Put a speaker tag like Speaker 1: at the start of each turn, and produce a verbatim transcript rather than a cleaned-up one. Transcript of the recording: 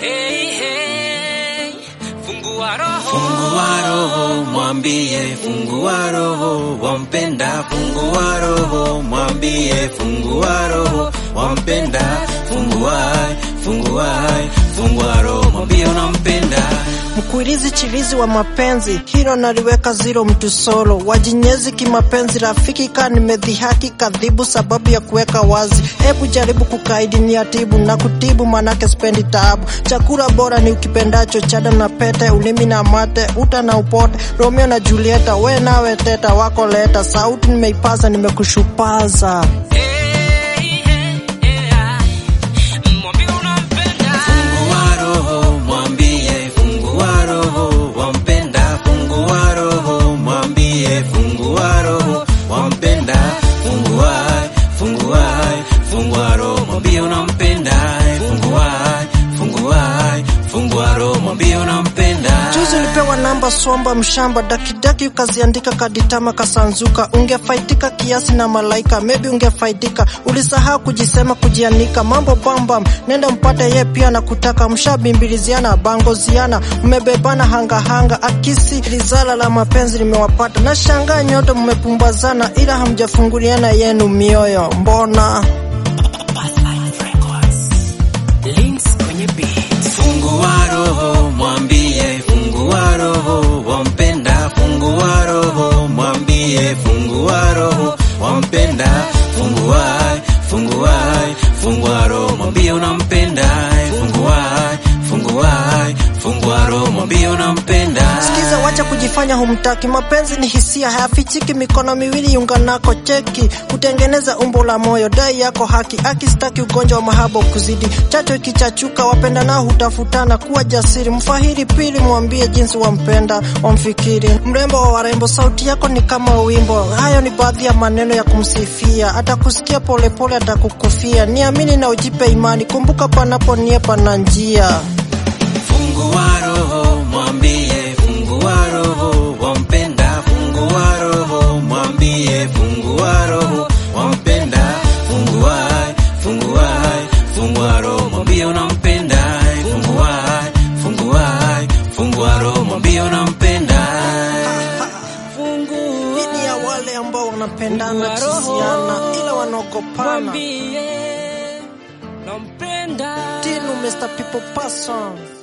Speaker 1: Hey, hey, fungua roho,
Speaker 2: fungua roho, mwambie fungua roho, wampenda fungua roho, mwambie fungua roho, wampenda fungua, fungua, fungua roho, mwambie unampenda.
Speaker 3: Mkuirizi chirizi wa mapenzi, hilo naliweka zero mtu solo. Wajinyezi kimapenzi, rafiki ka nimedhihaki kadhibu sababu ya kuweka wazi. Hebu jaribu kukaidi ni atibu na kutibu manake spendi taabu. Chakula bora ni ukipendacho, chada na pete, ulimi na mate, uta na upote. Romeo na Julieta, we nawe teta wako leta. Sauti nimeipaza nimekushupaza.
Speaker 2: Fungua roho, wampenda, fungua, fungua, fungua roho, mwambie unampenda. Fungua, fungua, fungua roho, mwambie unampenda.
Speaker 3: Juzi ulipewa namba somba mshamba, dakidaki ukaziandika kaditama kasanzuka. Ungefaidika kiasi na malaika, maybe ungefaidika. Ulisahau kujisema kujianika, mambo bambam. Nenda mpate ye pia na kutaka, mshabimbiliziana, bangoziana. Mmebebana hanga hanga, akisi lizala la mapenzi limewapata. Na shanga nyoto mmepumbazana, ila hamjafunguliana yenu mioyo. Mbona?
Speaker 1: links kwenye beat.
Speaker 2: Fungua roho, mwambie fungua roho, wampenda fungua roho, mwambie fungua roho, wampenda. Fungua, fungua, fungua roho, mwambie unampenda. Fungua, fungua, fungua roho, mwambie unampenda.
Speaker 3: Sikiza, wacha kujifanya humtaki. Mapenzi ni hisia, hayafichiki. Mikono miwili yunganako, cheki kutengeneza umbo la moyo. Dai yako haki, akistaki ugonjwa wa mahaba kuzidi. Chacho ikichachuka, wapenda nao hutafutana. Kuwa jasiri, mfahiri pili, mwambie jinsi wampenda, wamfikiri. Mrembo wa warembo, sauti yako ni kama wimbo. Hayo ni baadhi ya maneno ya kumsifia. Atakusikia polepole, atakukufia. Niamini na ujipe imani, kumbuka panapo nia pana njia.
Speaker 2: Fungua roho, mwambie fungua roho, wampenda. Fungua roho, mwambie fungua roho, wampenda. Fungua, fungua, fungua roho, mwambie unampenda. Fungua, fungua, fungua roho, mwambie unampenda.
Speaker 3: Hii ni ya wale ambao wanapendana kisiana, ila wanogopana.
Speaker 1: Mwambie nampenda.
Speaker 3: Tinu mister People Person.